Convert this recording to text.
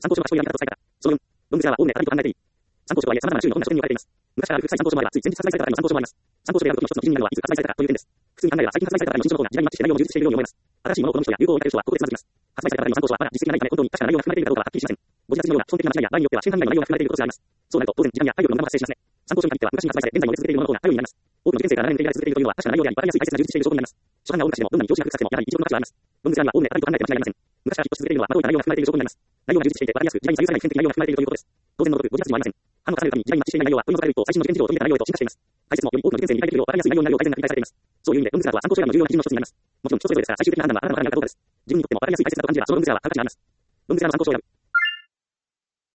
参考書は書やり方と伝え方。その4、論文者は大胸からと考えていい。参考書は様々な種類の本が書店に置かれています。昔からある国際参考書もあれば、つい先日発売されたばかりの参考書もあります。参考書である時の一つの基準になるのは、いつ発売されたかという点です。普通に考えれば最近発売されたばかりの新書の方が時代にマッチして内容も充実しているように思えます。新しいものを好む人や流行を追いかける人はここでつまずきます。発売されたばかりの参考書はまだ実績がないため本当に確かな内容が含まれているかどうかははっきりしません。ご自宅のような基本的な間違いや場合によっては中間以外の内容が含まれていることがあります。そうなると当然時間や体力の無駄も発生しますね。参考書に限っては昔に発売され現在も出続けているものの方が頼りになります。多くの受験生から7年でやり続けているというのは確かな内容であり分かりやすい解説が充実している証拠になります。初版が大昔でもどんなに教師が工夫させてもやはり一読の価値はあります。論文者には大胸高いと考えて間違いありません。昔からヒットし続けているのはまといた内容が含まれている証拠になります。内容が充実していて分かりやすく時代に左右されない普遍的な内容が含まれているということです。当然のごとくご自宅にはありません。版を重ねるたびに時代にマッチしていない内容は取り除かれる一方、最新の受験事情を取り入れた内容へと進化しています。解説もより多くの受験生に理解できるよう分かりやすい内容になるよう改善が繰り返されています。そういう意味で論文者は参考書選びの重要な基準の一つになります。もちろん一つそれぞれですが最終的な判断はあなたの判断がどうかです。自分にとっても分かりやすい解説が浮かんでいればその論文者は高価値があります。論文者の参考書を選ぶ。